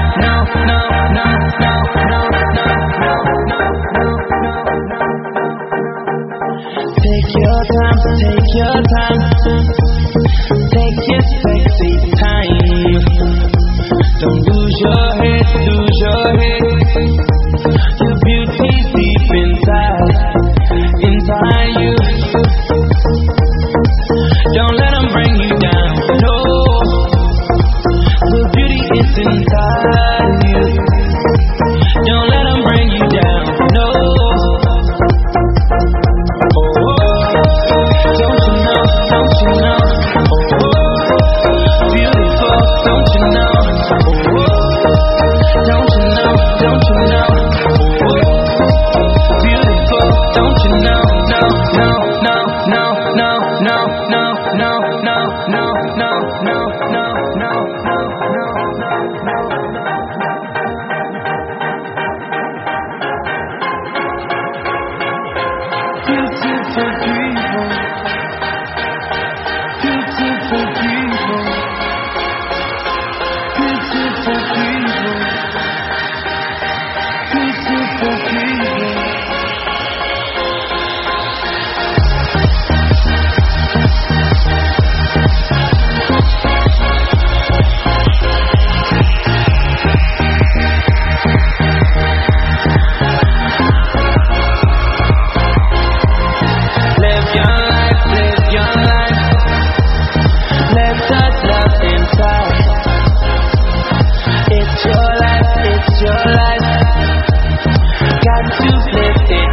Take your time, take your sexy time. Don't lose your head. Your beauty's deep inside you. Don't let them bring you down, no. The beauty is inside you. Don't let them bring you down, no. Don't you know, beautiful, don't you know, don't you know, beautiful, don't you know, no. It's your life, got to live it